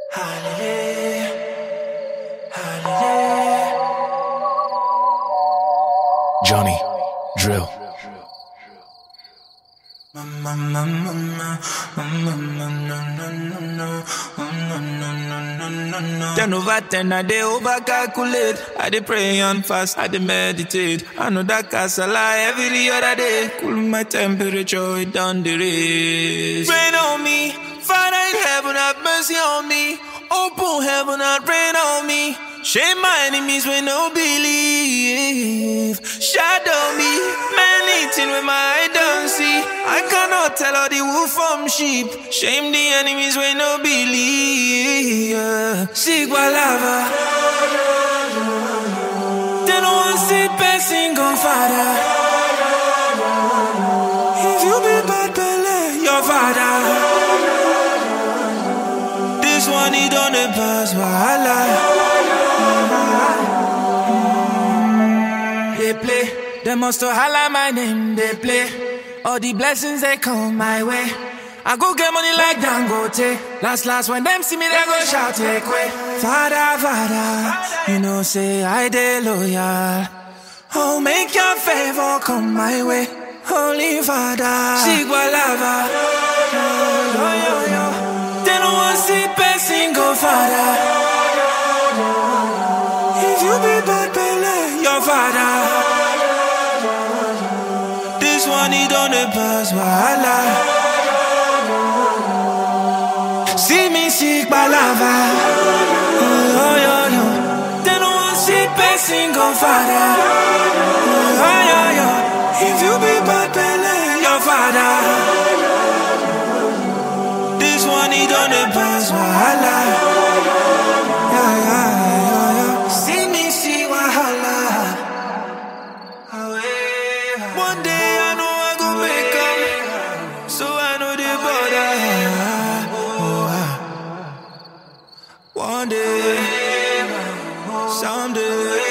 Hallelujah, hallelujah. Johnny Drill. Ten over 10, I dey over calculate. I dey pray and fast, I dey meditate. I know that casala every other day. Cool my temperature, it done the race. Rain on me, Father in heaven, have mercy on me. Open heaven and rain on me. Shame my enemies when no believe. Shadow me, many things with my eye don't see. I cannot tell all the wolf from sheep. Shame the enemies when no believe. Sigwa lava. They don't want to see person gon' father. If you be bad belly, your father. This one he done the pass wahala. They play, they must to holler my name, they play. All the blessings they come my way. I go get money like Dangote. Last when them see me they go shout take way. Father, Father, you know say I dey loyal. Oh, make your favor come my way. Holy Father, Sigwa lava. They don't want to see person go father. If you be bad belly, your father. This one he done the pass wahala. See me sick balava. They don't want to see person go father. If you be bad belly, your father. This one he done the pass wahala. See me see wahala. One day I know I go make up, so I know the border. One day, someday.